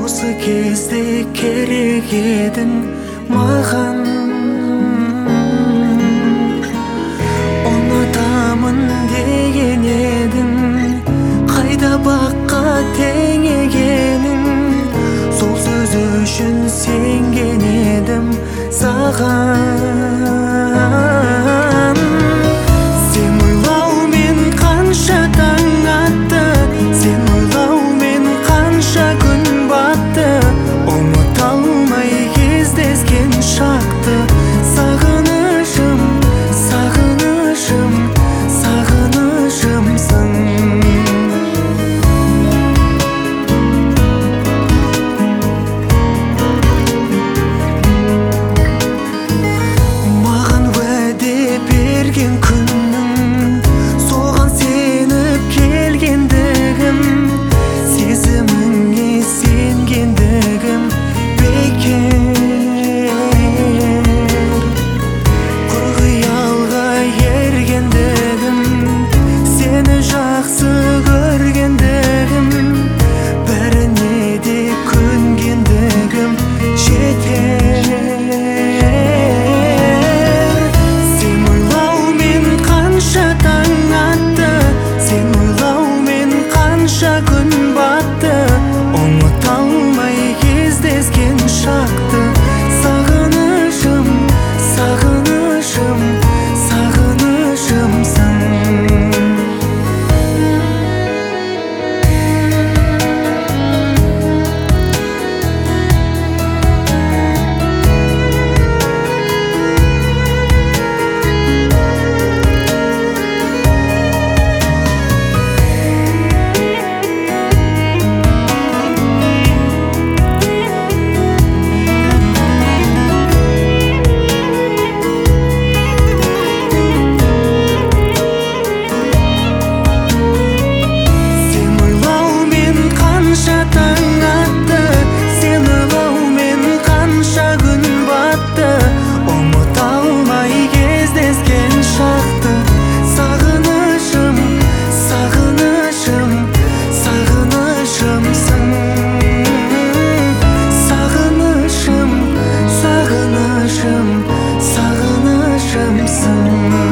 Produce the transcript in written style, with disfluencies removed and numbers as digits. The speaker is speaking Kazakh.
осы кезде керек едің маған. Ұнатамын деген едің, қайда баққа тең екенің. Сол сөз үшін сенген едім саған. Сен ойлаумен қанша таң атты, сен ойлаумен қанша күн батты. Ұмыта алмай кездескен шақты, сағынышым, сағынышым, сағынышымсың. Маған уәде берген күннің, соған сеніп келгендігім, сезіміңе сенгендігім бекер. Құр қиялға ергендігім, сені жақсы көргендігім, бәріне де көнгендігім жетер. Сен ойлаумен қанша таң атты, сен ойлаумен қанша күн батты. Ұмыта алмай кездескен шақты, сағынышым, сағынышым, сағынышымсың. Сағынышым, сағынышымсың.